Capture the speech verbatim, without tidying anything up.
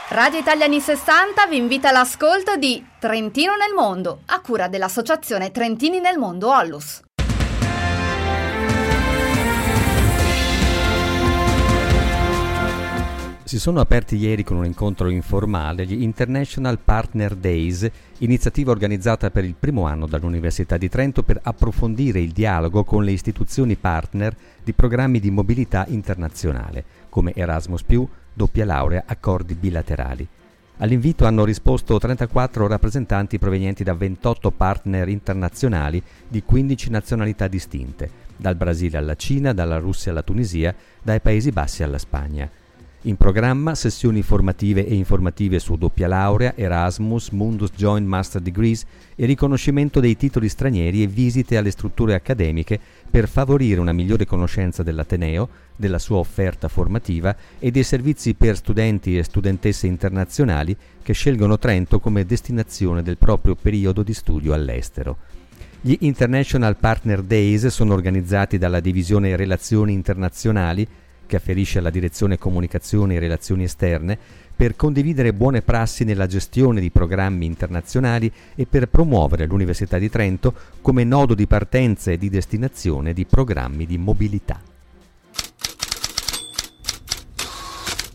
Radio Italia anni sessanta vi invita all'ascolto di Trentino nel mondo, a cura dell'associazione Trentini nel mondo Ollus. Si sono aperti ieri con un incontro informale gli International Partner Days, iniziativa organizzata per il primo anno dall'Università di Trento per approfondire il dialogo con le istituzioni partner di programmi di mobilità internazionale, come Erasmus più, doppia laurea, accordi bilaterali. All'invito hanno risposto trentaquattro rappresentanti provenienti da ventotto partner internazionali di quindici nazionalità distinte, dal Brasile alla Cina, dalla Russia alla Tunisia, dai Paesi Bassi alla Spagna. In programma sessioni formative e informative su doppia laurea, Erasmus, Mundus Joint Master Degrees e riconoscimento dei titoli stranieri e visite alle strutture accademiche per favorire una migliore conoscenza dell'Ateneo, della sua offerta formativa e dei servizi per studenti e studentesse internazionali che scelgono Trento come destinazione del proprio periodo di studio all'estero. Gli International Partner Days sono organizzati dalla Divisione Relazioni Internazionali, che afferisce alla Direzione Comunicazione e Relazioni Esterne, per condividere buone prassi nella gestione di programmi internazionali e per promuovere l'Università di Trento come nodo di partenza e di destinazione di programmi di mobilità.